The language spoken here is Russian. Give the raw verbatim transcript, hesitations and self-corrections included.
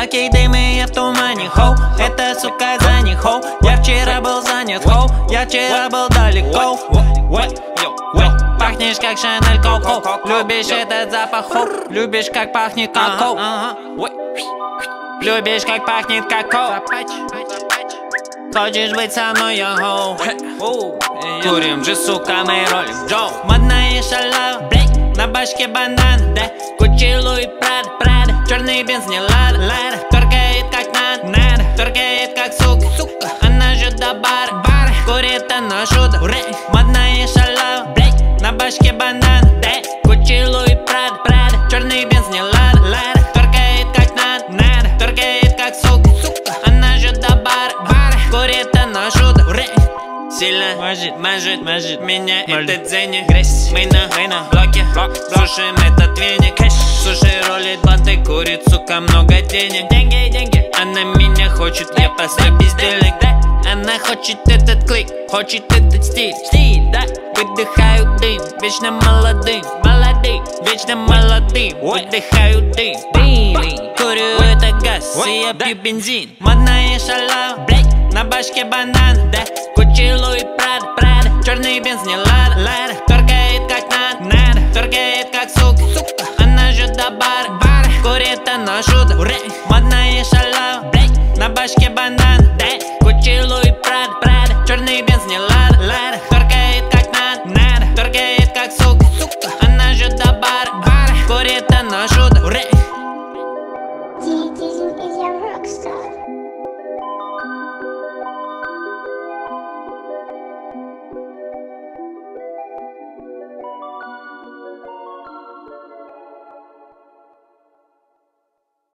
Облаки дыма, я в тумане, хоу. Это, сука, за них, хоу. Я вчера был занят, хоу. Я вчера был далеко. Пахнешь как Шанель Коко. Любишь этот запах, хоу. Любишь как пахнет какао. Любишь как пахнет какао. Хочешь быть со мной, я хоу. Курим же, сука, мы ролим Джо. Модная шалава, на башке бандан, да. Гуччи, Луи, Прада, Прада. Черный бенз не лада, лада. Торгает как надо, надо. Торгает как сука, сука. Она же до бара, бара. Курит она шута, модная шалава, на башке бандан, да. Гуччи, Луи, Прада, Прада. Черный бенз не лада, лада. Торгает как надо, надо. Торгает как сука, сука. Она же до бара, бара. Курит она шута, сильно мажет, мажет, мажет меня этот зенит. Мы на, мы на блоке, блок. Слушаем этот веник. Слушай, ролит банты, курит, сука, много денег. Деньги, деньги. Она меня хочет, я постой бездельник, да. Она хочет этот клик, хочет этот стиль, стиль, да. Выдыхаю дым, вечно молодым, молодым, вечно молодым. Выдыхаю дым, дым. Курю это газ, и я пью бензин. Модная шалава, на башке банан, да. Гуччи, Луи, Прада, Прада. Черный бенз не лада, лада. Торгает как надо, надо. Торгает как сука, сука. Она же до бара, бара. Курит она шута, модная шалава, на башке банан, да. Гуччи, Луи, Прада, Прада. Черный бенз не лада, лада. Торгает как надо, надо. Торгает как сука, сука. Она же до бара, бара. Курит она шута,